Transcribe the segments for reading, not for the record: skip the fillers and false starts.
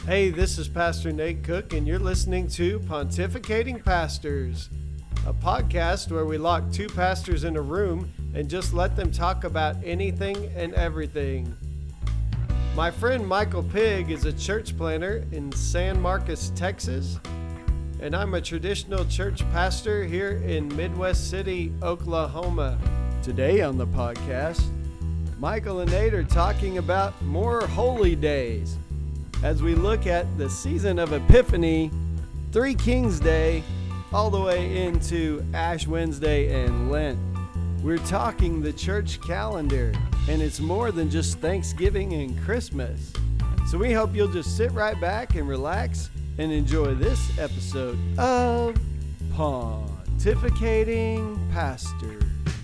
Hey, this is Pastor Nate Cook, and you're listening to Pontificating Pastors, a podcast where we lock two pastors in a room and just let them talk about anything and everything. My friend Michael Pigg is a church planter in San Marcos, Texas, and I'm a traditional church pastor here in Midwest City, Oklahoma. Today on the podcast, Michael and Nate are talking about more holy days as we look at the season of Epiphany, Three Kings Day, all the way into Ash Wednesday and Lent. We're talking the church calendar, and it's more than just Thanksgiving and Christmas. So we hope you'll just sit right back and relax and enjoy this episode of Pontificating Pastor.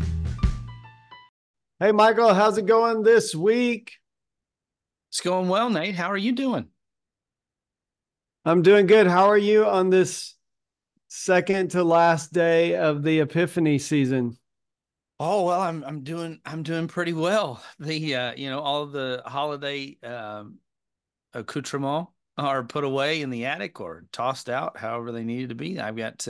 Hey, Michael, how's it going this week? It's going well, Nate. How are you doing? I'm doing good. How are you on this second to last day of the Epiphany season? Oh, well, I'm doing pretty well. All of the holiday accoutrements are put away in the attic or tossed out, however they needed to be. I've got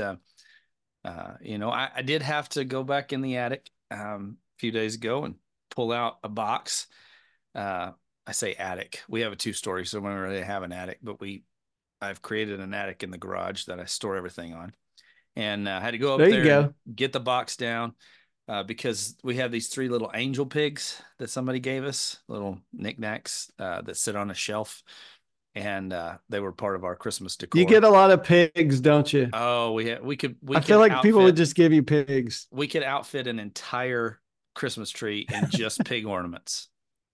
I did have to go back in the attic a few days ago and pull out a box. I say attic. We have a two-story, so we don't really have an attic, but I've created an attic in the garage that I store everything on, and I had to go up there and get the box down because we have these three little angel pigs that somebody gave us, little knickknacks that sit on a shelf, and they were part of our Christmas decor. You get a lot of pigs, don't you? Oh, I feel like people would just give you pigs. We could outfit an entire Christmas tree in just pig ornaments.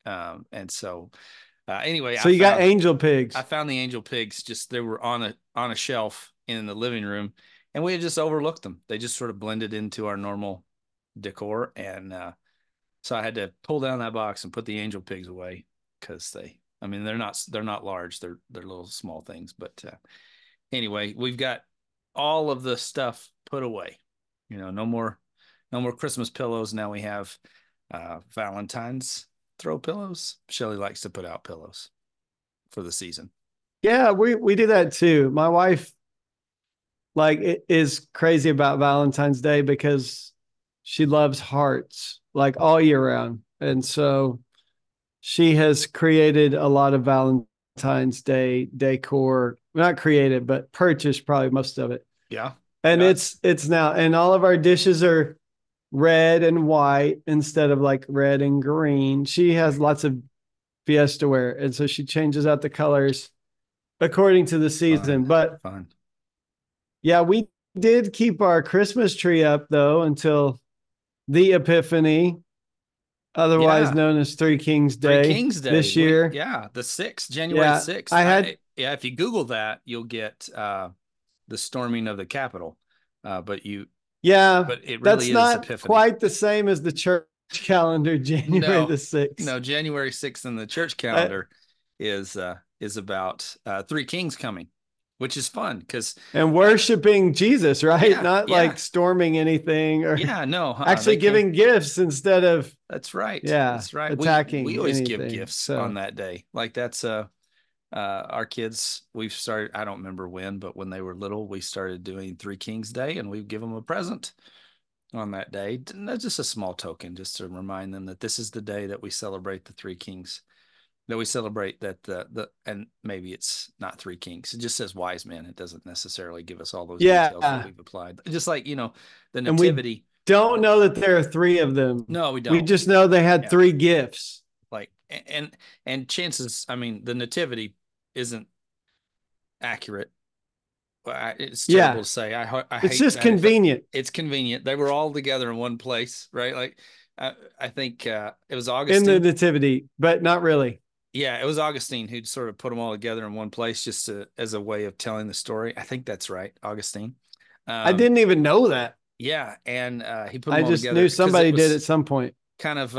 Anyway, so you got angel pigs. I found the angel pigs. They were on a shelf in the living room, and we had just overlooked them. They just sort of blended into our normal decor, and so I had to pull down that box and put the angel pigs away because they're not large. They're little small things. But anyway, we've got all of the stuff put away. No more Christmas pillows. Now we have Valentine's throw pillows. Shelly likes to put out pillows for the season. Yeah, we do that too. My wife is crazy about Valentine's Day because she loves hearts like all year round. And so she has created a lot of Valentine's Day decor. Not created, but purchased probably most of it. Yeah. And it's now, and all of our dishes are red and white instead of like red and green. She has lots of Fiesta ware, and so she changes out the colors according to the season. Fun. Yeah, we did keep our Christmas tree up though until the Epiphany, otherwise known as Three Kings Day. This year. The 6th, January 6th. If you Google that, you'll get the storming of the Capitol. But it really that's is not Epiphany. Quite the same as the church calendar, January the 6th. No, January 6th in the church calendar is about Three Kings coming, which is fun and worshiping Jesus, right? Like storming anything or actually giving gifts instead of. That's right. Yeah, that's right. Attacking. We always anything, give gifts on that day. Like that's our kids. We've started. I don't remember when, but when they were little, we started doing Three Kings Day, and we give them a present on that day. And that's just a small token, just to remind them that this is the day that we celebrate the Three Kings. That we celebrate that and maybe it's not Three Kings. It just says wise men. It doesn't necessarily give us all those details that we've applied. Just like the nativity. And we don't know that there are three of them. No, we don't. We just know they had three gifts. And chances. I mean, the nativity isn't accurate. It's terrible to say. I hate it's just convenient. It's convenient. They were all together in one place, right? Like I think it was Augustine in the nativity, but not really. Yeah, it was Augustine who'd sort of put them all together in one place just as a way of telling the story. I think that's right, Augustine. I didn't even know that. Yeah, and he put them all together. I just knew somebody did at some point. Kind of,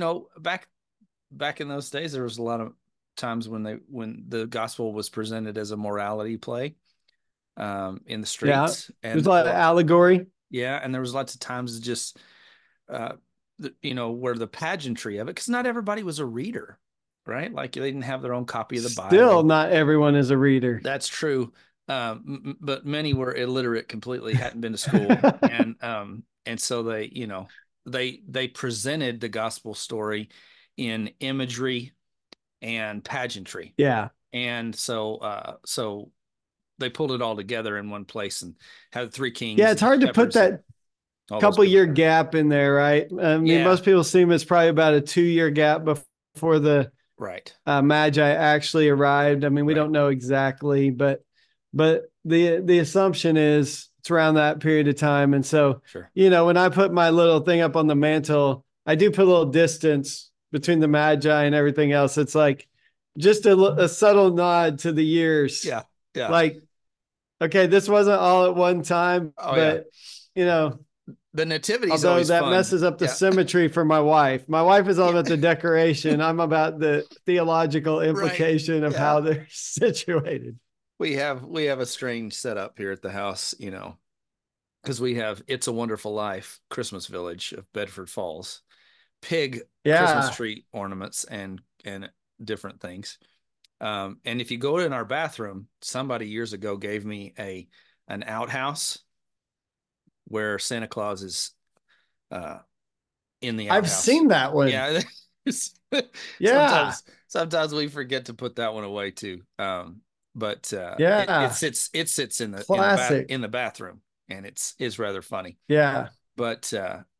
back in those days, there was a lot of times when the gospel was presented as a morality play in the streets. Yeah, there's a lot of allegory. Yeah, and there was lots of times just, where the pageantry of it, because not everybody was a reader. right? Like they didn't have their own copy of the Still, Bible. not everyone is a reader. That's true. But many were illiterate completely, hadn't been to school. And so they, they presented the gospel story in imagery and pageantry. Yeah. And so they pulled it all together in one place and had three kings Yeah, it's and hard to put shepherds and that all those couple good year things. gap in there, right? I mean, Yeah, most people assume it's probably about a 2 year gap before the right, Magi actually arrived. I mean, we right, don't know exactly, but the assumption is it's around that period of time. And so, sure. when I put my little thing up on the mantle, I do put a little distance between the Magi and everything else. It's like just a subtle nod to the years. Yeah, yeah. Like, okay, this wasn't all at one time, Oh yeah. but you know, The nativity is although always that fun. messes up the Yeah, symmetry for my wife. My wife is all yeah, about the decoration. I'm about the theological right. implication of Yeah. how they're situated. We have a strange setup here at the house, because we have It's a Wonderful Life Christmas Village of Bedford Falls, pig Christmas Yeah. tree ornaments and different things. And if you go in our bathroom, somebody years ago gave me an outhouse where Santa Claus is uh, in the I've outhouse. seen that one. Yeah, Yeah. sometimes we forget to put that one away too. But it Yeah. sits in Classic. the bathroom, and it's rather funny. Yeah. But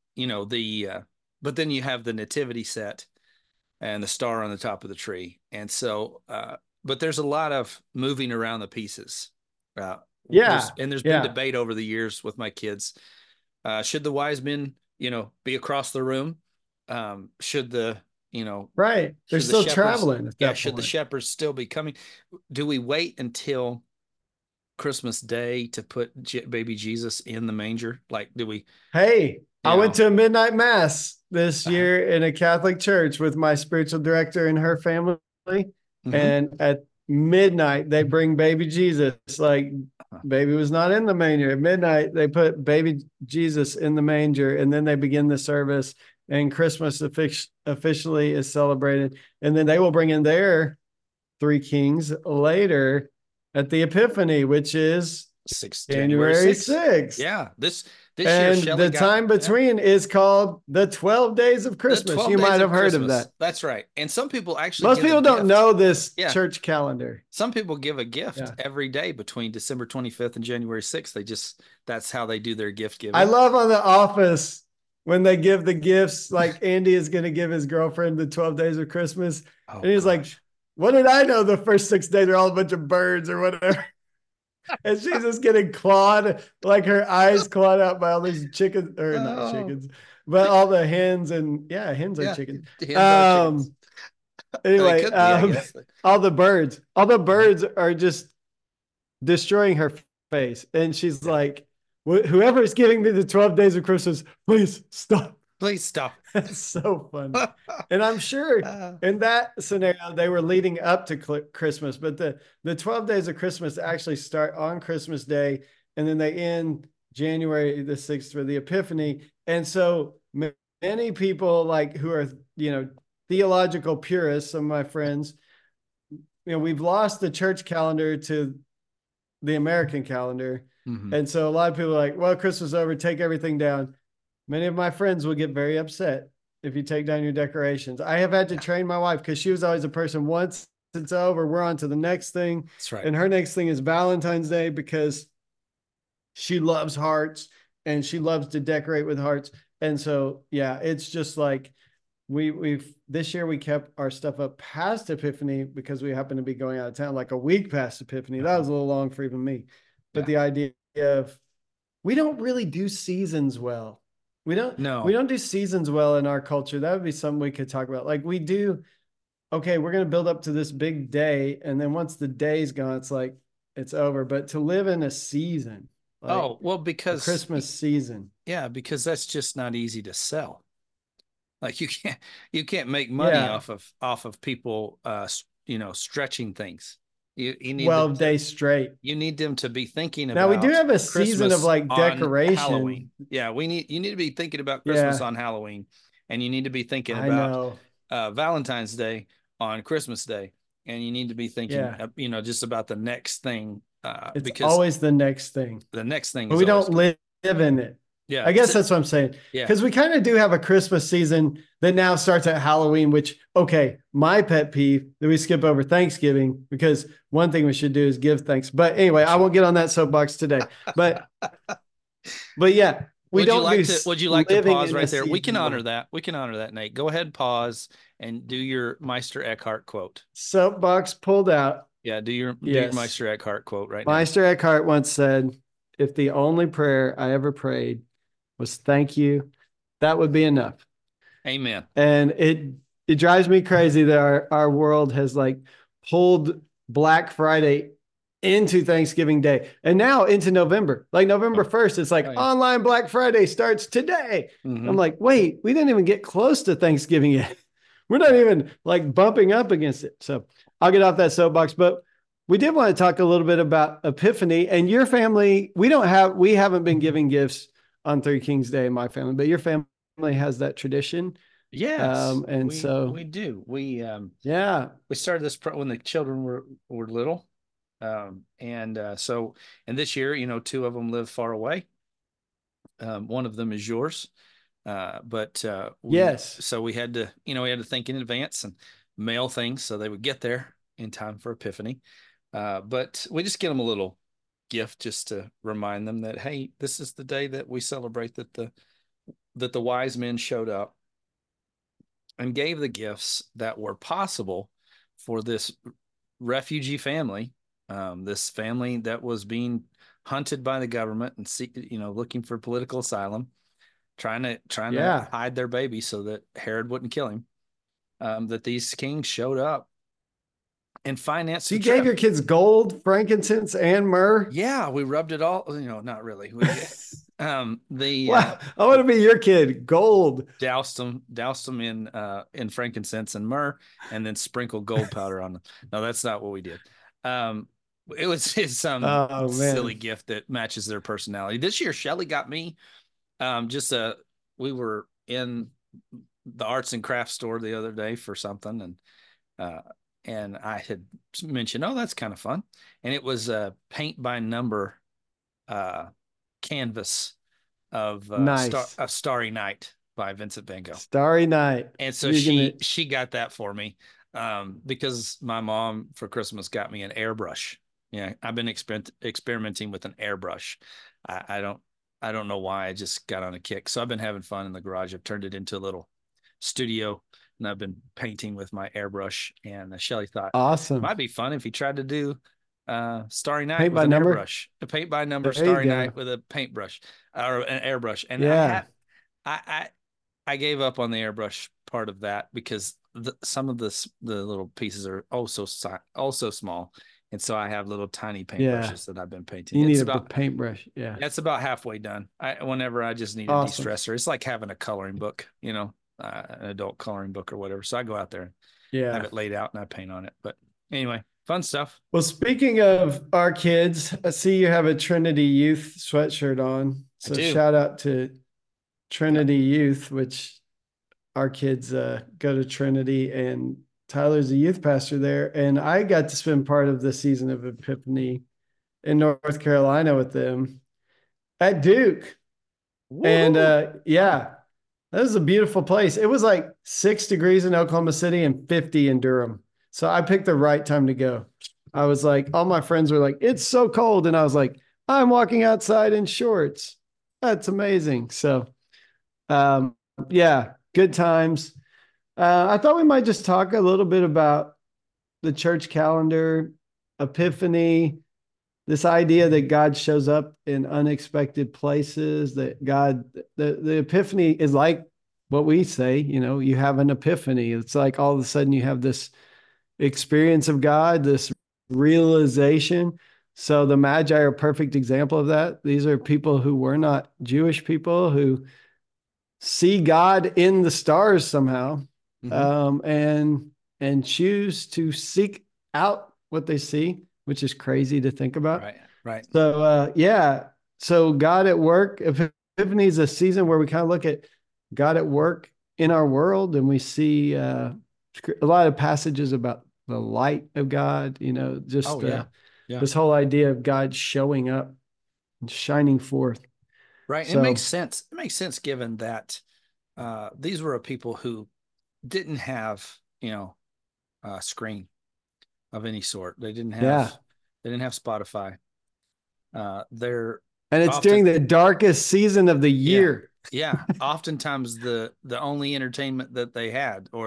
but then you have the nativity set and the star on the top of the tree, and so but there's a lot of moving around the pieces. Uh, Yeah. there's been Yeah. debate over the years with my kids. Should the wise men, be across the room? Should the Right. They're should the still shepherds traveling at yeah that should the point. shepherds still be coming? Do we wait until Christmas Day to put baby Jesus in the manger? Like, do we, Hey, you I went know? to a midnight mass this Uh-huh. year in a Catholic church with my spiritual director and her family. Mm-hmm. And at midnight, they bring baby Jesus. Like, Uh-huh. baby was not in the manger. At midnight, they put baby Jesus in the manger, and then they begin the service. And Christmas officially is celebrated. And then they will bring in their three kings later at the Epiphany, which is January January 6th. 6th. Yeah, this year And Shelley the got, time yeah, between is called the 12 days of the Christmas. 12 You days might have of heard of Christmas. that. That's right. And some people actually Most give a people don't gift. know this Yeah, church calendar. some people give a gift Yeah. every day between December 25th and January 6th. That's how they do their gift I giving. love on The Office when they give the gifts, like Andy is going to give his girlfriend the 12 days of Christmas. Oh And he's like, gosh. what did I know the first 6 days are all a bunch of birds or whatever? And she's just getting clawed, like her eyes clawed out by all these chickens, or not Oh, chickens, but all the hens. And yeah, hens are yeah. chickens. Hens are chickens. They Anyway, could be, I guess. all the birds are just destroying her face. And she's Yeah. like, whoever is giving me the 12 days of Christmas, please stop. Please stop. It's so funny. And I'm sure in that scenario, they were leading up to Christmas, but the 12 days of Christmas actually start on Christmas Day, and then they end January the 6th for the Epiphany. And so many people like who are, theological purists, some of my friends, we've lost the church calendar to the American calendar. Mhm. And so a lot of people are like, well, Christmas is over, take everything down. Many of my friends will get very upset if you take down your decorations. I have had to train my wife because she was always a person, once it's over, we're on to the next thing. That's right. And her next thing is Valentine's Day because she loves hearts and she loves to decorate with hearts. And so, yeah, it's just like we've this year we kept our stuff up past Epiphany because we happened to be going out of town like a week past Epiphany. That was a little long for even me. But Yeah. the idea of we don't really do seasons well. We No. don't do seasons well in our culture. That would be something we could talk about. Like we do, okay, we're going to build up to this big day. And then once the day's gone, it's like, it's over. But to live in a season, like Oh, well, a because Christmas season. yeah, because that's just not easy to sell. Like you can't make money Yeah. off of people stretching things. You need 12 days straight. you need them to be thinking Now we do about have a season of Christmas like on decoration. Halloween. Yeah, you need to be thinking about Christmas Yeah, on Halloween, and you need to be thinking I about know. Valentine's Day on Christmas Day, and you need to be thinking, Yeah. just about the next thing, It's because always the next thing. the next thing But is we always don't coming. live in it. Yeah. I guess that's what I'm saying. Yeah. Because we kind of do have a Christmas season that now starts at Halloween, which, okay, my pet peeve that we skip over Thanksgiving, because one thing we should do is give thanks. But anyway, I won't get on that soapbox today. But yeah, we don't do Would you like to living pause in right this there? We can season honor well. that. We can honor that, Nate. Go ahead, pause, and do your Meister Eckhart quote. Soapbox pulled out. Yeah, do your Yes. Meister Eckhart quote right now. Meister Eckhart once said, if the only prayer I ever prayed was thank you, that would be enough. Amen. And it drives me crazy that our world has like pulled Black Friday into Thanksgiving Day and now into November. Like November 1st, it's like online Black Friday starts today. Mhm. I'm like, wait, we didn't even get close to Thanksgiving yet. We're not even like bumping up against it. So I'll get off that soapbox, but we did want to talk a little bit about Epiphany and your family. We haven't been giving gifts on Three Kings Day in my family, but your family has that tradition. Yes, And we do. We started this when the children were little, and this year, two of them live far away. One of them is yours, but yes, so we had to think in advance and mail things so they would get there in time for Epiphany. But we just get them a little gift just to remind them that, hey, this is the day that we celebrate that the wise men showed up and gave the gifts that were possible for this refugee family, this family that was being hunted by the government and looking for political asylum, trying to hide their baby so that Herod wouldn't kill him. That these kings showed up and financed. So you gave your kids gold, frankincense, and myrrh? Yeah, we rubbed it all. Not really. I want to be your kid. Gold. Doused them in frankincense and myrrh, and then sprinkled gold powder on them. No, that's not what we did. It was some silly gift that matches their personality. This year, Shelly got me we were in the arts and crafts store the other day for something, and I had mentioned, oh, that's kind of fun. And it was a paint by number canvas of nice. Starry Night by Vincent Van Gogh. Starry Night. And so she got that for me because my mom for Christmas got me an airbrush. Yeah, I've been experimenting with an airbrush. I don't know why. I just got on a kick. So I've been having fun in the garage. I've turned it into a little studio, and I've been painting with my airbrush. And Shelly thought, awesome, it might be fun if you tried to do Starry Night paint with by an number? Airbrush, a paint by number Starry Night with a paintbrush or an airbrush. And I gave up on the airbrush part of that because some of the little pieces are also small. And so I have little tiny paintbrushes that I've been painting. You need a paintbrush. Yeah. It's about halfway done. Whenever I just need a de-stressor, it's like having a coloring book, an adult coloring book or whatever. So I go out there and have it laid out and I paint on it. But anyway, fun stuff. Well, speaking of our kids, I see you have a Trinity Youth sweatshirt on. So shout out to Trinity Youth, which our kids go to Trinity, and Tyler's a youth pastor there. And I got to spend part of the season of Epiphany in North Carolina with them at Duke. Woo-hoo. And that was a beautiful place. It was like 6 degrees in Oklahoma City and 50 in Durham. So I picked the right time to go. I was like, all my friends were like, it's so cold. And I was like, I'm walking outside in shorts. That's amazing. So, good times. I thought we might just talk a little bit about the church calendar, Epiphany, this idea that God shows up in unexpected places, that the Epiphany is like what we say, you have an epiphany. It's like all of a sudden you have this experience of God, this realization. So the Magi are a perfect example of that. These are people who were not Jewish people who see God in the stars somehow. Mm-hmm. And choose to seek out what they see, which is crazy to think about. Right. So, so God at work. Epiphany is a season where we kind of look at God at work in our world, and we see a lot of passages about the light of God, just Oh yeah. Yeah. this whole idea of God showing up and shining forth. Right. It makes So, sense. It makes sense given that these were a people who didn't have, a screen of any sort. yeah. They didn't have Spotify. They're And it's during often, the darkest season of the yeah, year. yeah. Oftentimes the only entertainment that they had, or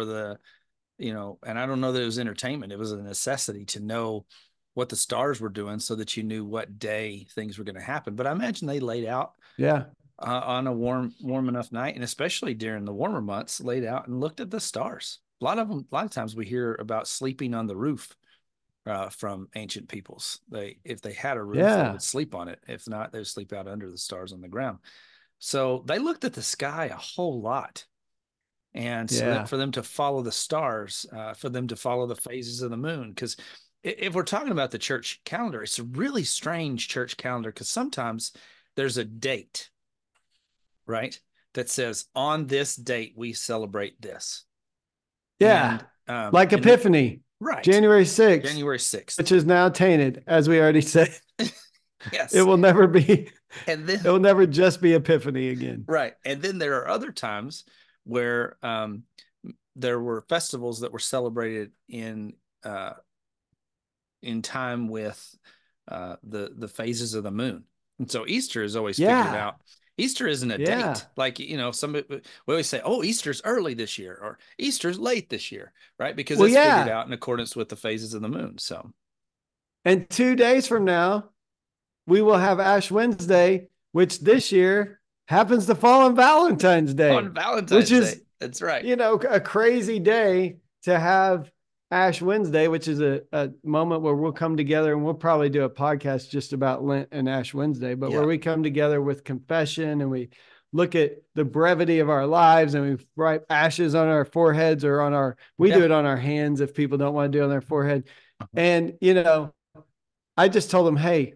and I don't know that it was entertainment. It was a necessity to know what the stars were doing so that you knew what day things were going to happen. But I imagine they laid out Yeah. on a warm enough night, and especially during the warmer months, laid out and looked at the stars. A lot of times we hear about sleeping on the roof from ancient peoples. If they had a roof, they Yeah. would sleep on it. If not, they would sleep out under the stars on the ground. So they looked at the sky a whole lot. And so that Yeah. for them to follow the stars, for them to follow the phases of the moon, because if we're talking about the church calendar, it's a really strange church calendar because sometimes there's a date, right, that says on this date we celebrate this, Yeah. and Like Epiphany, right, January 6th, January 6th. which is now tainted, as we already said. It Yes. will never be, And it then will never just be Epiphany again. right, and then there are other times where there were festivals that were celebrated uh, in time with the phases of the moon. And so Easter is always figured Yeah. out. Easter isn't a Yeah. date. Like, we always say, oh, Easter's early this year or Easter's late this year, right? Because Well, it's figured yeah. out in accordance with the phases of the moon. So, And 2 days from now, we will have Ash Wednesday, which this year happens to fall on Valentine's Day, on which Valentine's Day, is, that's right. a crazy day to have Ash Wednesday, which is a moment where we'll come together, and we'll probably do a podcast just about Lent and Ash Wednesday, but Yeah. where we come together with confession and we look at the brevity of our lives, and we write ashes on our foreheads or we do Yeah. it on our hands if people don't want to do it on their forehead. And, I just told them, hey,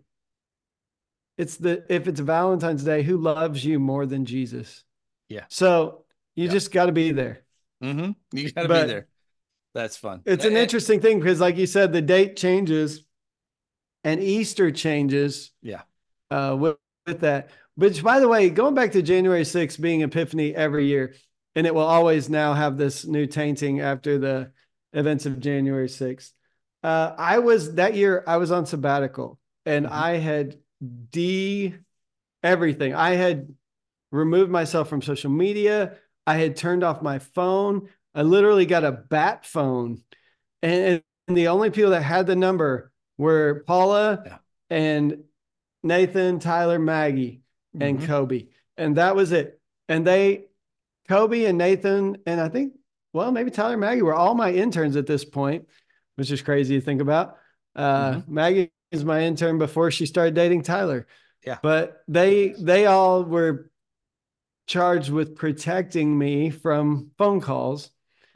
if it's Valentine's Day, who loves you more than Jesus? Yeah. So you Yeah. just got to be there. Mm-hmm. You got to be But there. That's fun. it's an interesting thing because, like you said, the date changes and Easter changes. Yeah. With that. Which, by the way, going back to January 6th being Epiphany every year, and it will always now have this new tainting after the events of January 6th. That year I was on sabbatical, and I had everything. I had removed myself from social media. I had turned off my phone. I literally got a bat phone. And the only people that had the number were Paula and Nathan, Tyler, Maggie, and Kobe. And that was it. And Kobe and Nathan, and I think, well, maybe Tyler and Maggie were all my interns at this point, which is crazy to think about. Maggie is my intern before she started dating Tyler. Yeah. But they all were charged with protecting me from phone calls.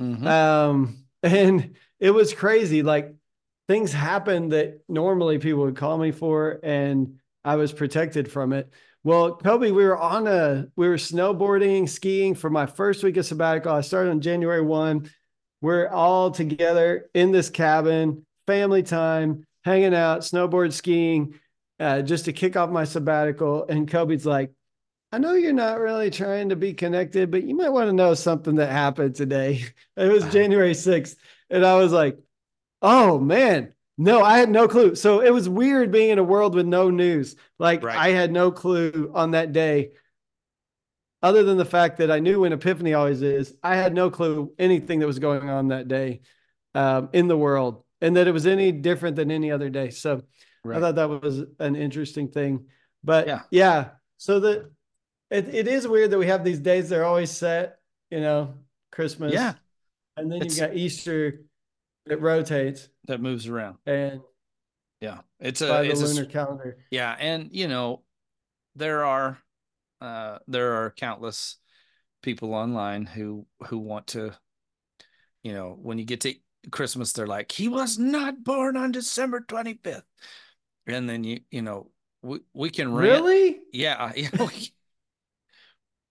And it was crazy. Like, things happened that normally people would call me for, and I was protected from it. Well, Kobe, we were snowboarding, skiing for my first week of sabbatical. I started on January 1. We're all together in this cabin, family time, hanging out, snowboard skiing, just to kick off my sabbatical. And Kobe's like, I know you're not really trying to be connected, but you might want to know something that happened today. It was January 6th. And I was like, oh, man. No, I had no clue. So it was weird being in a world with no news. Like, I had no clue on that day, other than the fact that I knew when Epiphany always is. I had no clue anything that was going on that day in the world, and that it was any different than any other day. So I thought that was an interesting thing. But yeah, so it is weird that we have these days that are always set, Christmas. Yeah. And then you've got Easter. It rotates. That moves around. And yeah, it's a lunar calendar. Yeah. And there are countless people online who want to, when you get to Christmas, they're like, he was not born on December 25th. And then we can rant. Really? Yeah.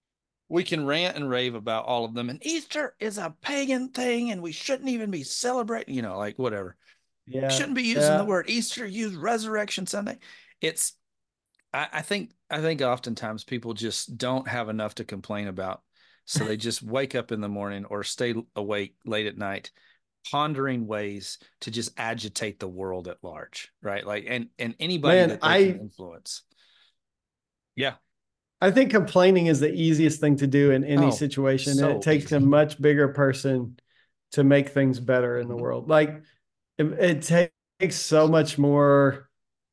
we can rant and rave about all of them. And Easter is a pagan thing and we shouldn't even be celebrating, like whatever. Yeah. Shouldn't be using the Yeah. word Easter, use Resurrection Sunday. It's I think oftentimes people just don't have enough to complain about. So they just wake up in the morning or stay awake late at night pondering ways to just agitate the world at large, right? Like and anybody Man, that they can influence. Yeah. I think complaining is the easiest thing to do in any Oh, situation. And it so takes a easy. much bigger person to make things better in the Mhm. world. Like it takes so much more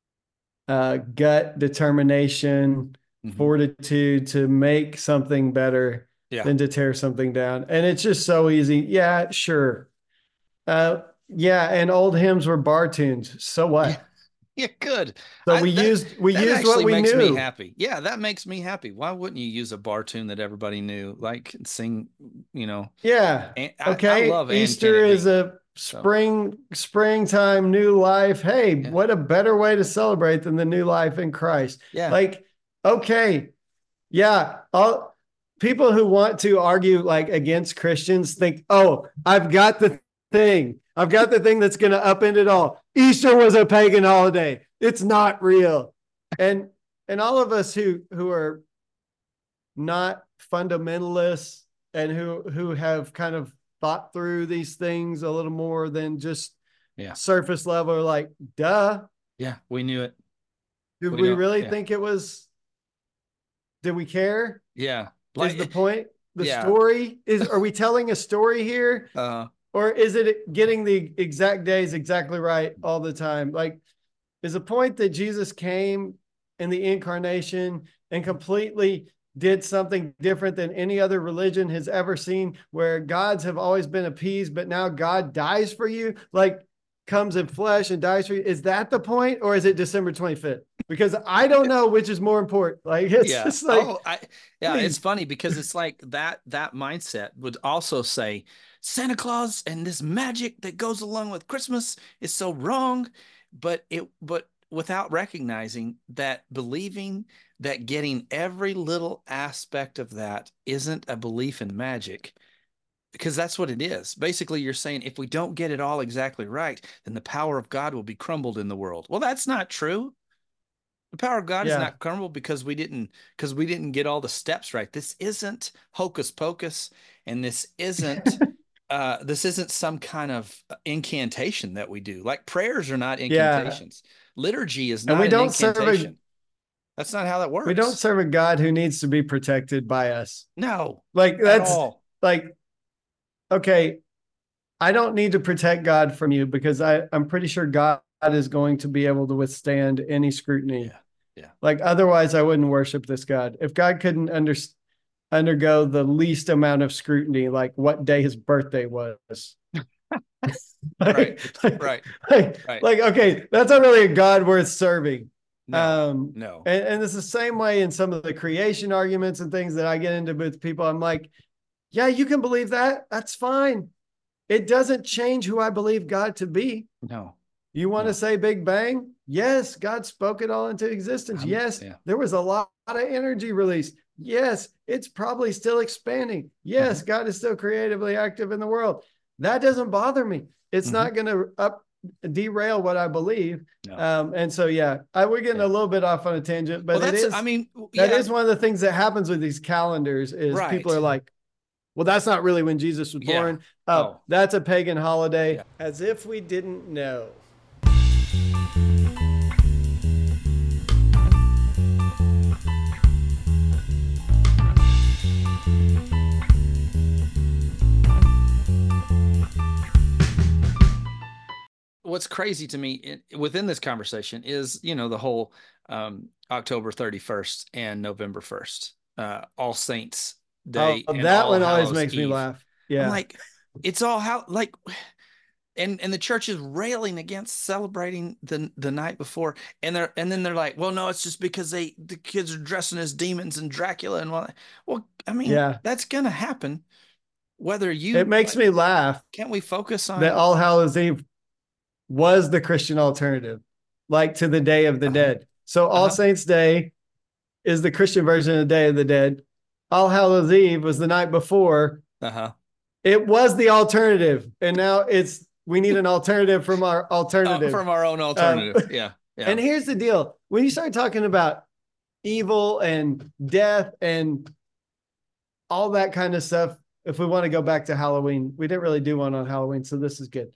gut determination, Mhm. fortitude to make something better Yeah. than to tear something down. And it's just so easy. Yeah, sure. Yeah, and old hymns were bar tunes. So Yeah. what? Yeah, good. So I we that used what actually we makes me knew. happy. Yeah, that makes me happy. Why wouldn't you use a bar tune that everybody knew? Like sing, you know, Yeah. and I Okay. love And Can Easter It is Be? a So springtime new life. Hey, yeah. what a better way to celebrate than the new life in Christ. Yeah. Like, okay, yeah, all people who want to argue like against Christians think, oh, I've got the thing. I've got the thing that's going to upend it all. Easter was a pagan holiday. It's not real. And all of us who are not fundamentalists and who have kind of thought through these things a little more than just Yeah. surface level are like, duh. Yeah. We knew it. Did We we don't. really Yeah. think it was, did we care? Yeah. Is the Like point the yeah. story? Is Are we telling a story here? Uh Or is it getting the exact days exactly right all the time? Like, is the point that Jesus came in the incarnation and completely did something different than any other religion has ever seen, where gods have always been appeased, but now God dies for you, like comes in flesh and dies for you? Is that the point, or is it December 25th? Because I don't know which is more important. Like, it's yeah. just like, Oh, yeah, it's please. funny because it's like that mindset would also say Santa Claus and this magic that goes along with Christmas is so wrong, but without recognizing that believing that getting every little aspect of that isn't a belief in magic, because that's what it is. Basically, you're saying if we don't get it all exactly right, then the power of God will be crumbled in the world. Well, that's not true. The power of God is Yeah. not crumbled because we didn't get all the steps right. This isn't hocus pocus, and this isn't some kind of incantation that we do. Like prayers are not Yeah. incantations. Liturgy is And not an incantation. That's not how that we don't works. serve a God who needs to be protected by us. No, Like, at that's all. like, okay, I don't need to protect God from you because I'm pretty sure God is going to be able to withstand any scrutiny. Yeah. Yeah. Like, otherwise, I wouldn't worship this God. If God couldn't undergo the least amount of scrutiny, like what day his birthday was. Right. like, like, Right. Right. okay, that's not really a God worth serving. No. No. And it's the same way in some of the creation arguments and things that I get into with people. I'm like, yeah, you can believe that. That's fine. It doesn't change who I believe God to be. No. You want to No. say Big Bang? Yes, God spoke it all into existence. Yes, Yeah. there was a lot of energy released. Yes, it's probably still expanding. Yes, Mhm. God is still creatively active in the world. That doesn't bother me. It's Mhm. not going to derail what I believe. No. And so, yeah, we're getting a Yeah. little bit off on a tangent, Well, but I mean, that yeah, is one of the things that happens with these calendars is people right. are like, well, that's not really when Jesus was Yeah. born. Oh, Oh, that's a pagan holiday. yeah. As if we didn't know. What's crazy to me within this conversation is, the whole October 31st and November 1st, All Saints Oh, Day and that All one always Hallows makes me Eve. laugh. I'm Yeah. like, it's all how like and the church is railing against celebrating the night before, and then they're like, well, no, it's just because the kids are dressing as demons and Dracula and what. Well, I mean, Yeah. that's gonna happen whether It you makes like. me laugh Can't we focus that on? All Hallows Eve was the Christian alternative, like to the Day of the Uh-huh, Dead. So All uh-huh. Saints Day is the Christian version of the Day of the Dead. All Hallows Eve was the night before. Uh-huh. It was the alternative, and now we need an alternative from our alternative. From our own alternative. Yeah. Yeah. And here's the deal: when you start talking about evil and death and all that kind of stuff, if we want to go back to Halloween, we didn't really do one on Halloween, so this is good.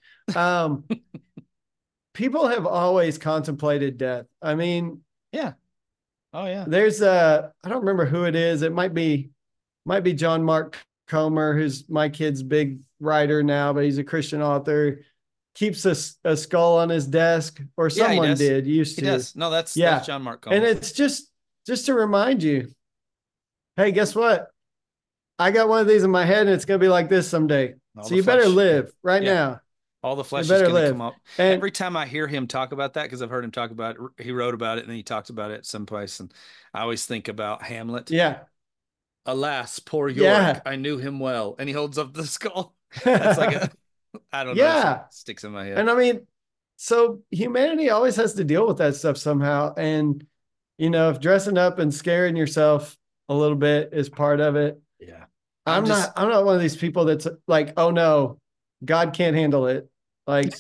People have always contemplated death. I mean, yeah. Oh yeah. There's I don't remember who it is. It might be John Mark Comer, who's my kid's big writer now, but he's a Christian author. Keeps a skull on his desk, or someone used to. He does. No, that's John Mark Comer. And it's just to remind you, hey, guess what? I got one of these in my head, and it's going to be like this someday. So you better live right now. All the flesh is going to come up. And every time I hear him talk about that, because I've heard him talk about it, he wrote about it and then he talked about it someplace. And I always think about Hamlet. Yeah. Alas, poor York, I knew him well. And he holds up the skull. That's like I don't know. Yeah. Sticks in my head. And I mean, so humanity always has to deal with that stuff somehow. And, if dressing up and scaring yourself a little bit is part of it. Yeah. I'm not one of these people that's like, oh no, God can't handle it. Like,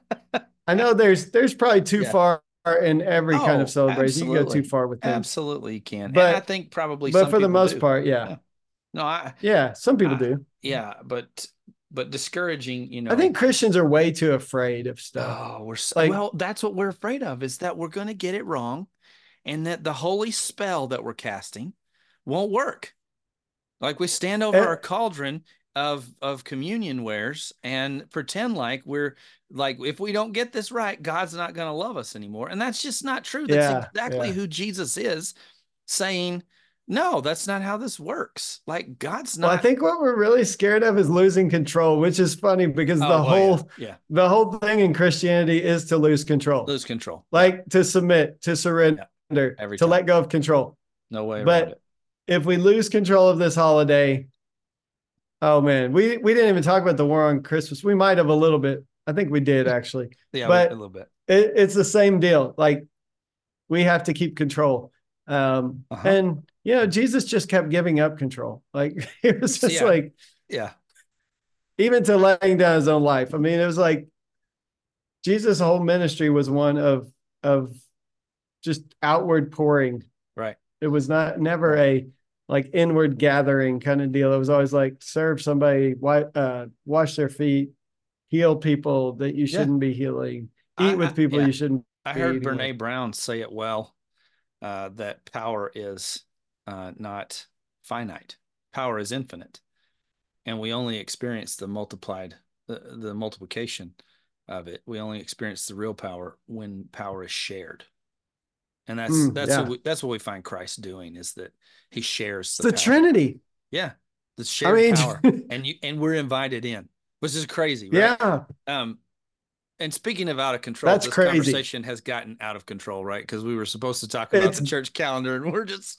I know there's probably too far in every kind of celebration. Absolutely. You can go too far with them. Absolutely, you can. But and I think probably, but for the most part, yeah. No, some people do. Yeah, but discouraging, I think Christians are way too afraid of stuff. Oh, well, that's what we're afraid of, is that we're going to get it wrong, and that the holy spell that we're casting won't work. Like, we stand over our cauldron of communion wares and pretend like if we don't get this right, God's not going to love us anymore. And that's just not true. That's exactly who Jesus is, saying, no, that's not how this works. Like, God's not. Well, I think what we're really scared of is losing control, which is funny because the whole thing in Christianity is to lose control. Lose control. Like to submit, to surrender, to let go of control. No way around it. If we lose control of this holiday, oh man, we didn't even talk about the war on Christmas. We might have a little bit. I think we did actually. But a little bit. It's the same deal. Like, we have to keep control. And Jesus just kept giving up control. Like, it was just even to laying down his own life. I mean, it was like Jesus' whole ministry was one of just outward pouring. Right. It was never a like inward gathering kind of deal. It was always like serve somebody, wash their feet, heal people that you shouldn't be healing, eat with people you shouldn't. I heard Brene Brown say it well, that power is not finite. Power is infinite. And we only experience the multiplication of it. We only experience the real power when power is shared. And that's what we find Christ doing, is that he shares the Trinity. Yeah. The shared power. And we're invited in, which is crazy, right? Yeah. And speaking of out of control, that's this crazy. Conversation has gotten out of control, right? Because we were supposed to talk about the church calendar, and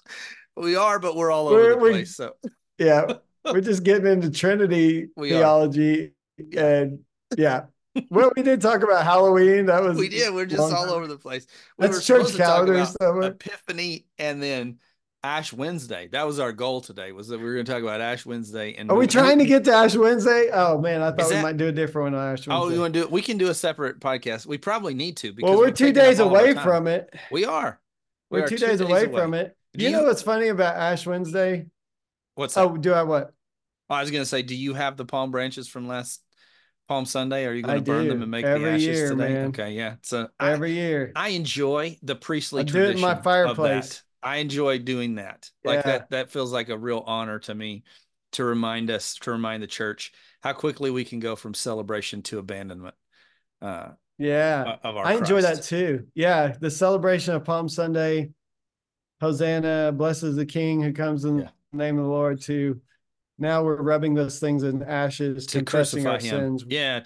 we are, but we're all over the place. So yeah, we're just getting into Trinity theology. And well, we did talk about Halloween. We did. We're just all over the place. That's church calendars. Epiphany and then Ash Wednesday. That was our goal today, was that we were going to talk about Ash Wednesday. And are we trying to get to Ash Wednesday? Oh man, I thought we might do a different one on Ash Wednesday. Oh, you want to do it? We can do a separate podcast. We probably need to, because we're 2 days away from it. We are. We're 2 days away from it. Do you know what's funny about Ash Wednesday? What's that? Oh, do I what? I was going to say, do you have the palm branches from last Palm Sunday? Are you going to burn them and make the ashes today? Man. Okay, yeah. So every year, I enjoy the priestly tradition. Do it in my fireplace. I enjoy doing that. Like that feels like a real honor to me, to remind the church how quickly we can go from celebration to abandonment. Of our I enjoy that too. Yeah, the celebration of Palm Sunday, Hosanna, blessed is the King who comes in the name of the Lord. To now we're rubbing those things in ashes, to confessing our him. sins. Yeah,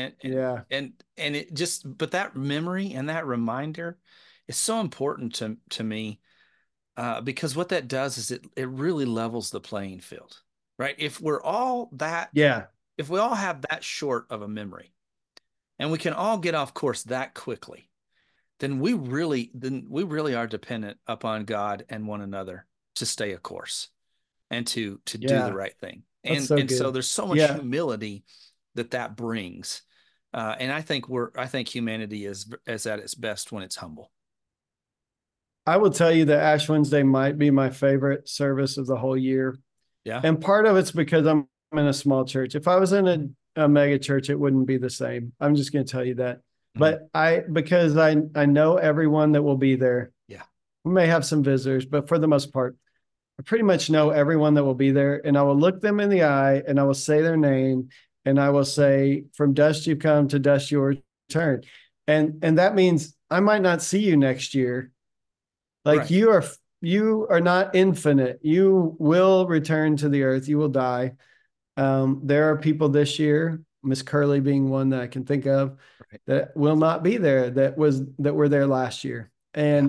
and it just, but that memory and that reminder is so important to me, because what that does is it really levels the playing field, right? If we're all if we all have that short of a memory, and we can all get off course that quickly, then we really are dependent upon God and one another to stay a course. and to do the Yeah. right thing. That's And so and so good. there's so much Yeah. humility that brings. And I think humanity is at its best when it's humble. I will tell you that Ash Wednesday might be my favorite service of the whole year. Yeah. And part of it's because I'm in a small church. If I was in a mega church, it wouldn't be the same. I'm just going to tell you that. Mhm. But because I know everyone that will be there. Yeah. We may have some visitors, but for the most part, I pretty much know everyone that will be there. And I will look them in the eye and I will say their name and I will say, from dust you've come, to dust you will return. And that means I might not see you next year. Like Right. you are not infinite. You will return to the earth. You will die. There are people this year, Miss Curley being one that I can think of, Right. that will not be there. That were there last year, Yeah.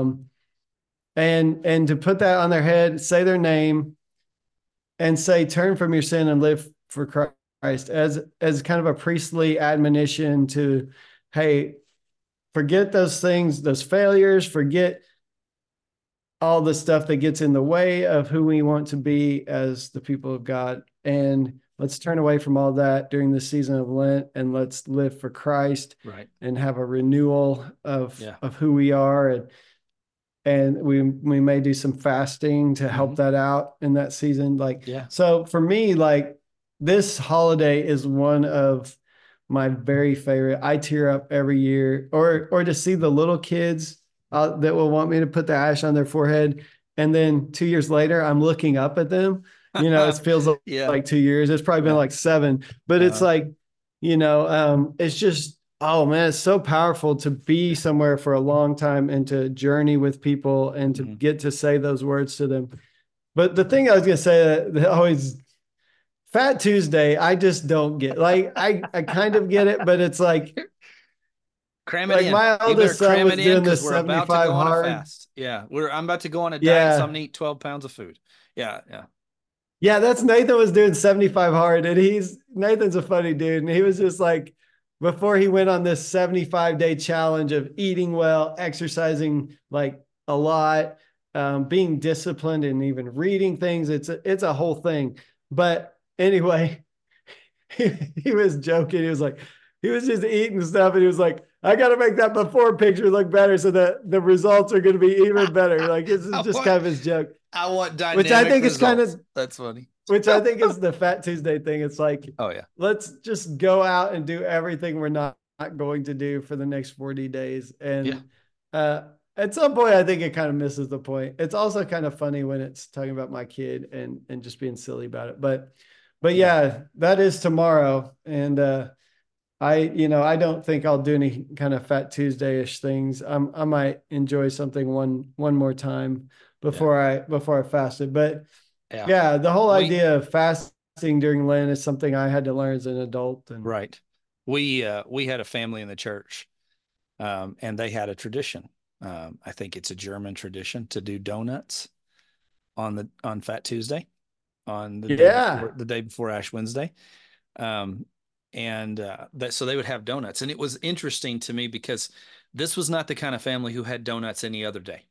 and to put that on their head, say their name, and say, "Turn from your sin and live for Christ," as kind of a priestly admonition to, hey, forget those things, those failures, forget all the stuff that gets in the way of who we want to be as the people of God. And let's turn away from all that during the season of Lent and let's live for Christ Right. and have a renewal Yeah. of who we are. And we may do some fasting to help Mhm. that out in that season. Like, Yeah. so for me, like this holiday is one of my very favorite. I tear up every year, or to see the little kids that will want me to put the ash on their forehead, and then 2 years later, I'm looking up at them. It feels Yeah. like 2 years. It's probably been Yeah. like seven, but it's Uh, like, it's just, oh man, it's so powerful to be somewhere for a long time and to journey with people and to mhm. get to say those words to them. But the thing I was gonna say that always, Fat Tuesday, I just don't get. Like I kind of get it, but it's Cram it like in. my You better oldest son cram was it in doing because this we're about to 75 go on a hard. fast. Yeah. I'm about to go on a diet, so I'm Yeah. gonna eat 12 pounds of food. Yeah. Yeah. Yeah, that's Nathan was doing 75 hard. And Nathan's a funny dude. And he was just like, before he went on this 75-day challenge of eating well, exercising like a lot, being disciplined and even reading things. It's a whole thing. But anyway, he was joking. He was just eating stuff and he was like, I got to make that before picture look better so that the results are going to be even better. Like, this is I just want kind of his joke, I want which I dynamic think is kind results. of, That's funny. which I think is the Fat Tuesday thing. It's like, Oh yeah. let's just go out and do everything we're not going to do for the next 40 days. Yeah. And at some point, I think it kind of misses the point. It's also kind of funny when it's talking about my kid and just being silly about it. But Yeah. yeah, that is tomorrow. And I don't think I'll do any kind of Fat Tuesday-ish things. I might enjoy something one more time Yeah. before I fasted. But Yeah. yeah, the whole We idea of fasting during Lent is something I had to learn as an adult. And right. We had a family in the church, and they had a tradition. I think it's a German tradition to do donuts on Fat Tuesday, on yeah, the day before Ash Wednesday. Um, and that so they would have donuts, and it was interesting to me because this was not the kind of family who had donuts any other day.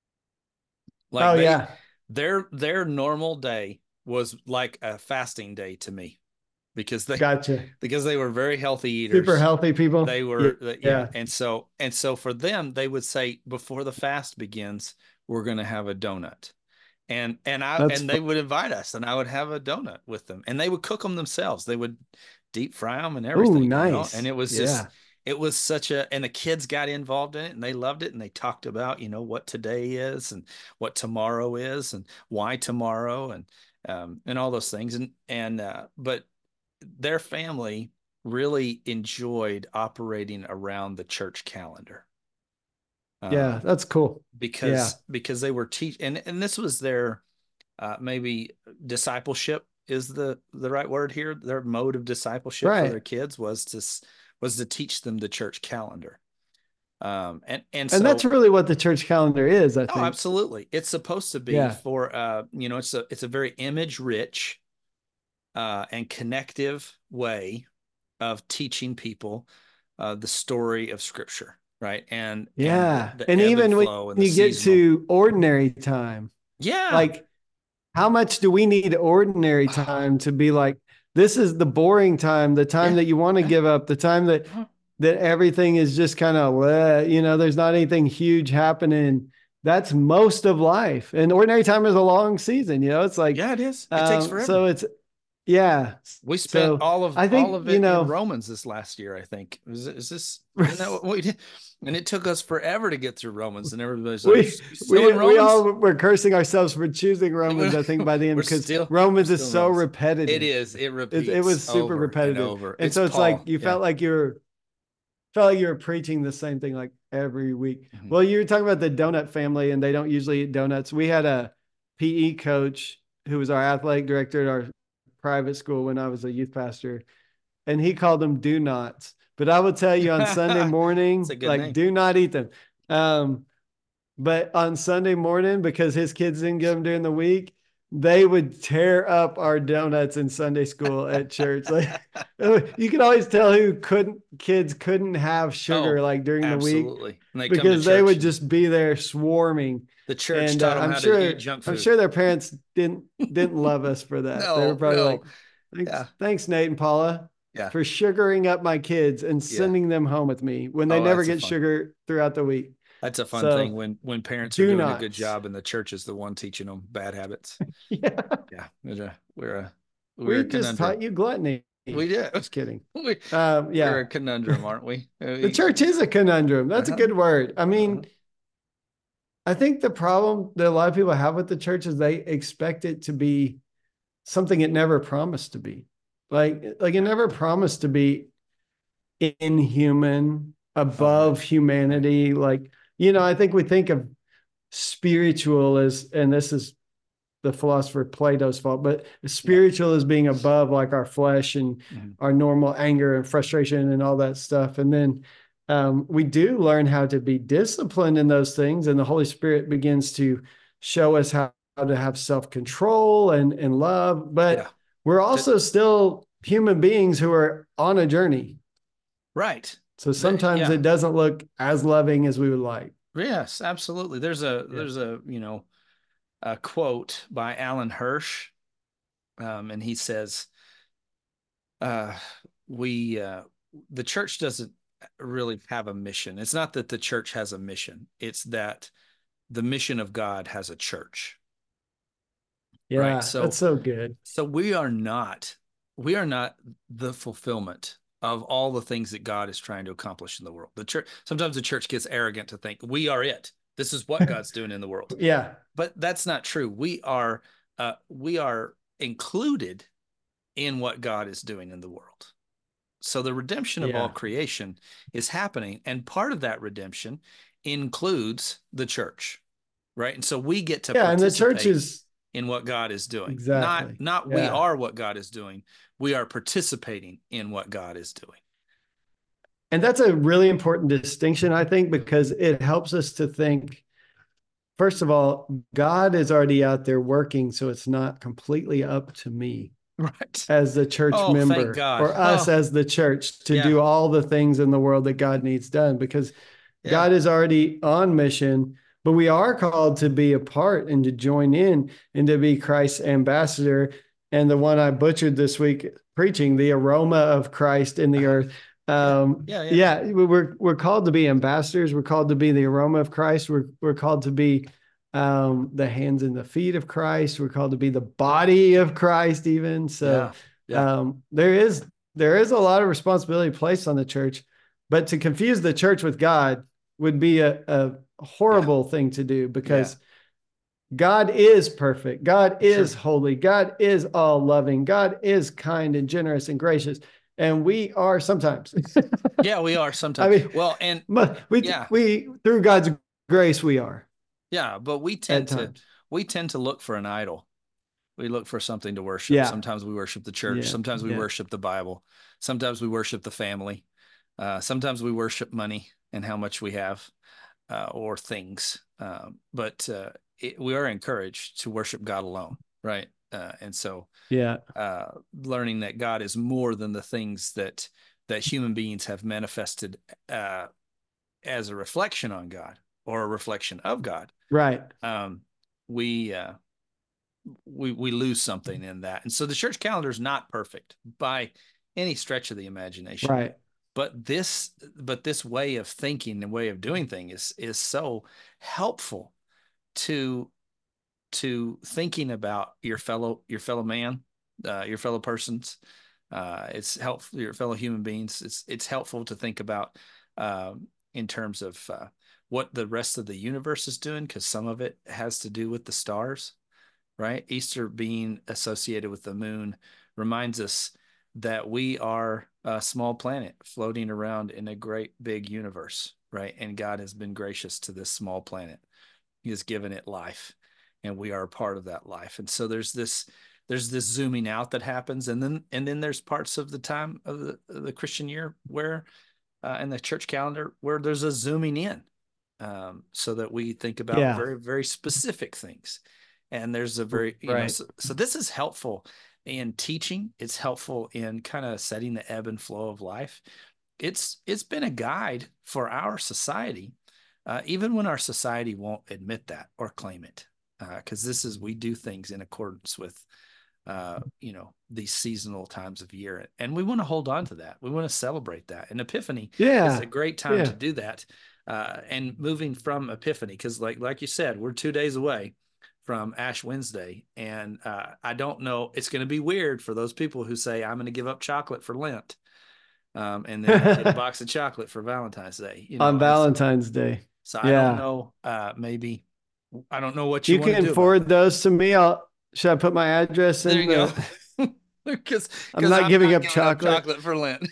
Like oh yeah, their normal day was like a fasting day to me because gotcha. they were very healthy Super eaters. healthy people. They Yeah, were yeah, yeah, and so for them they would say before the fast begins we're going to have a donut. that's And they would invite us and I would have a donut with them and they would cook them themselves. They would deep fry them and oh everything, and nice. it was just Yeah, it was such a and the kids got involved in it and they loved it and they talked about, what today is and what tomorrow is and why tomorrow and all those things but their family really enjoyed operating around the church calendar. yeah, Um, that's cool. Yeah, because they were and this was their maybe discipleship is the right word here. Their mode of discipleship for their right. kids was to teach them the church calendar. And And that's so really what the church calendar is, I oh, think. absolutely, it's supposed to be Yeah, for it's a very image rich and connective way of teaching people the story of Scripture, right? And yeah. the And ebb and even when flow and the you get seasonal. to ordinary time, Yeah, like how much do we need ordinary time to be like, this is the boring time, the time Yeah. that you want to Yeah. give up, the time that Uh-huh. everything is just kind of, there's not anything huge happening. That's most of life. And ordinary time is a long season, it's like, Yeah, it is. It takes so forever. it's, yeah. We spent So I all think, of it in Romans this last year, I think. Is this isn't that what we did? And it took us forever to get through Romans, and everybody's like, we "You still in we Romans?" all were cursing ourselves for choosing Romans, I think, by the end, because We're Romans is still in so Romans. It repetitive. is. It It repeats was super over and repetitive. over. And It's so it's like Paul. you Yeah. felt like you were preaching the same thing like every week. Mhm. Well, you were talking about the donut family, and they don't usually eat donuts. We had a PE coach who was our athletic director at our private school when I was a youth pastor, and he called them do nots. But I will tell you, on Sunday It's a morning, good like, name. do not eat them. But on Sunday morning, because his kids didn't get them during the week, they would tear up our donuts in Sunday school at church. Like, you could always tell who kids couldn't have sugar Oh, like during the week, absolutely. And they come to because they church, would and just be there swarming. the church And taught them how to eat junk I'm food. sure their parents didn't love us for that. They were No, probably like, no. thanks, Yeah. thanks, Nate and Paula, Yeah. for sugaring up my kids and Yeah. sending them home with me when they Oh, never get sugar throughout the week. that's a fun thing So when parents are do doing a good not. job and the church is the one teaching them bad habits. Yeah. Yeah. We're a We just conundrum. taught you gluttony. We did. Just kidding. We, we're Yeah. a conundrum, aren't we? The church is a conundrum. That's a Uh-huh. good word. I Uh-huh. mean, I think the problem that a lot of people have with the church is they expect it to be something it never promised to be. Like it never promised to be inhuman, above humanity. Like, I think we think of spiritual as, and this is the philosopher Plato's fault, but spiritual as being above like our flesh and our normal anger and frustration and all that stuff. And then we do learn how to be disciplined in those things, and the Holy Spirit begins to show us how to have self-control and love. But we're also still human beings who are on a journey. Right. So sometimes it doesn't look as loving as we would like. Yes, absolutely. There's a quote by Alan Hirsch, and he says, "We the church doesn't really have a mission. It's not that the church has a mission; it's that the mission of God has a church." Yeah, right. So that's so good. So we are not the fulfillment of all the things that God is trying to accomplish in the world. Sometimes the church gets arrogant to think we are it. This is what God's doing in the world. Yeah. But that's not true. We are included in what God is doing in the world. So the redemption of all creation is happening, and part of that redemption includes the church, right? And so we get to and the church is in what God is doing. Exactly. Not we are what God is doing. We are participating in what God is doing. And that's a really important distinction, I think, because it helps us to think, first of all, God is already out there working, so it's not completely up to me, right, as the church member, or us as the church, to do all the things in the world that God needs done, because God is already on mission. But we are called to be a part and to join in and to be Christ's ambassador. And the one I butchered this week preaching, the aroma of Christ in the earth. We're called to be ambassadors. We're called to be the aroma of Christ. We're called to be the hands and the feet of Christ. We're called to be the body of Christ even. So there is a lot of responsibility placed on the church, but to confuse the church with God would be a horrible thing to do, because God is perfect. God is holy. God is all loving. God is kind and generous and gracious. And we are sometimes. We are sometimes. I mean, well, and we through God's grace, we are. Yeah, but we tend to look for an idol. We look for something to worship. Yeah. Sometimes we worship the church. Sometimes we worship the Bible. Sometimes we worship the family. Sometimes we worship money and how much we have. Or things, but we are encouraged to worship God alone, right? And so, learning that God is more than the things that human beings have manifested as a reflection on God or a reflection of God, right? we lose something in that. And so the church calendar is not perfect by any stretch of the imagination. Right. But this way of thinking and way of doing things is so helpful to thinking about your fellow man, your fellow persons. It's helpful, your fellow human beings. It's helpful to think about in terms of what the rest of the universe is doing, because some of it has to do with the stars, right? Easter being associated with the moon reminds us that we are a small planet floating around in a great big universe, right? And God has been gracious to this small planet. He has given it life, and we are a part of that life. And so there's this zooming out that happens, and then there's parts of the time of the Christian year where in the church calendar where there's a zooming in, so that we think about Yeah. very, very specific things. And there's a very, Right. So this is helpful in teaching. It's helpful in kind of setting the ebb and flow of life. It's been a guide for our society, even when our society won't admit that or claim it, because we do things in accordance with these seasonal times of year, and we want to hold on to that. We want to celebrate that. And Epiphany is a great time to do that. And moving from Epiphany, because like you said, we're 2 days away from Ash Wednesday, and I don't know, it's going to be weird for those people who say I'm going to give up chocolate for Lent, and then get a box of chocolate for Valentine's Day, on Valentine's Day. So I don't know, maybe I don't know what you want to do. You can forward those to me. Should I put my address in? There you go. Because I'm not giving up chocolate for Lent.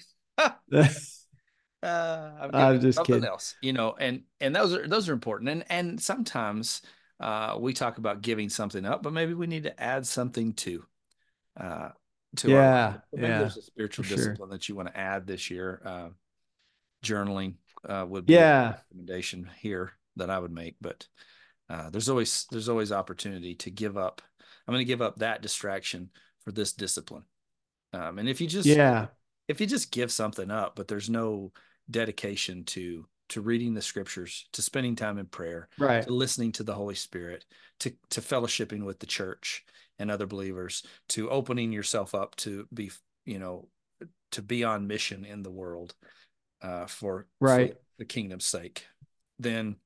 I'm just something kidding. else, and those are important. And sometimes we talk about giving something up, but maybe we need to add something to our life. Maybe there's a spiritual discipline that you want to add this year. Journaling would be a recommendation here that I would make, but there's always opportunity to give up. I'm going to give up that distraction for this discipline. And if you just give something up, but there's no dedication to reading the scriptures, to spending time in prayer, right, to listening to the Holy Spirit, to fellowshipping with the church and other believers, to opening yourself up to be, to be on mission in the world for the kingdom's sake, then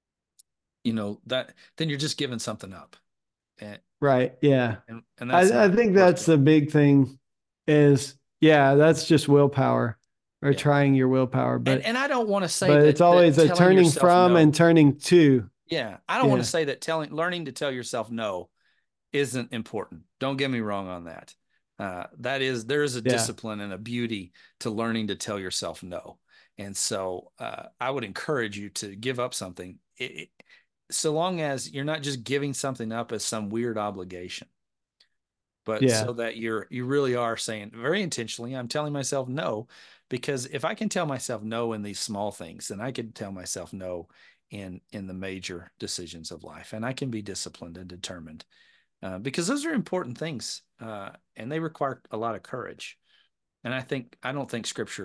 then you're just giving something up. Right. Yeah. And I think that's the big thing is, that's just willpower or trying your willpower. But and I don't want to say but it's always a turning from and turning to. Yeah. I don't want to say that learning to tell yourself no isn't important. Don't get me wrong on that. There is a discipline and a beauty to learning to tell yourself no. And so I would encourage you to give up something. So long as you're not just giving something up as some weird obligation, but so that you really are saying very intentionally, I'm telling myself no, because if I can tell myself no in these small things, then I can tell myself no in the major decisions of life, and I can be disciplined and determined, because those are important things, and they require a lot of courage. And I don't think Scripture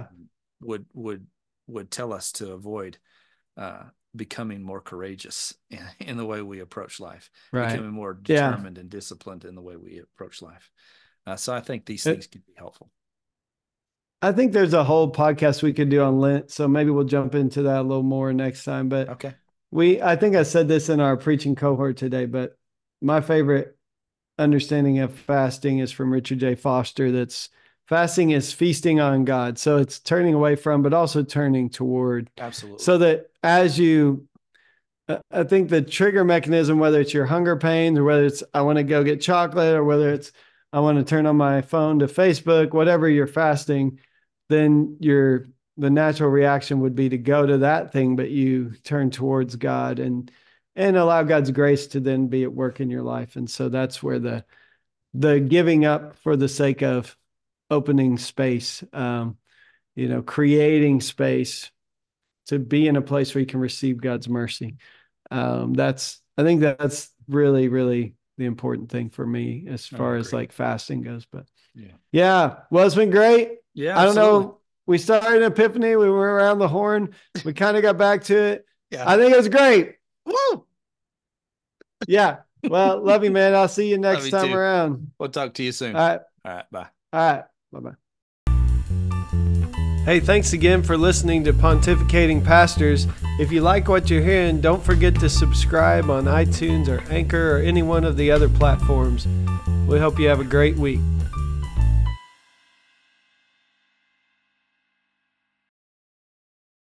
would tell us to avoid becoming more courageous in the way we approach life, becoming more determined and disciplined in the way we approach life. So I think these things can be helpful. I think there's a whole podcast we could do on Lent, so maybe we'll jump into that a little more next time. But okay, I think I said this in our preaching cohort today, but my favorite understanding of fasting is from Richard J. Foster. That's fasting is feasting on God. So it's turning away from, but also turning toward. Absolutely. So that as I think the trigger mechanism, whether it's your hunger pains or whether it's I want to go get chocolate or whether it's I want to turn on my phone to Facebook, whatever you're fasting, then the natural reaction would be to go to that thing, but you turn towards God and allow God's grace to then be at work in your life. And so that's where the giving up for the sake of opening space, creating space to be in a place where you can receive God's mercy. I think that's really, really the important thing for me as far as like fasting goes. But well, it's been great. Yeah. I don't know. We started in Epiphany. We were around the horn. We kind of got back to it. Yeah. I think it was great. Woo! Yeah. Well, love you, man. I'll see you next Love you time too. around. We'll talk to you soon. All right. All right. Bye. All right. Bye-bye. Hey, thanks again for listening to Pontificating Pastors. If you like what you're hearing, don't forget to subscribe on iTunes or Anchor or any one of the other platforms. We hope you have a great week.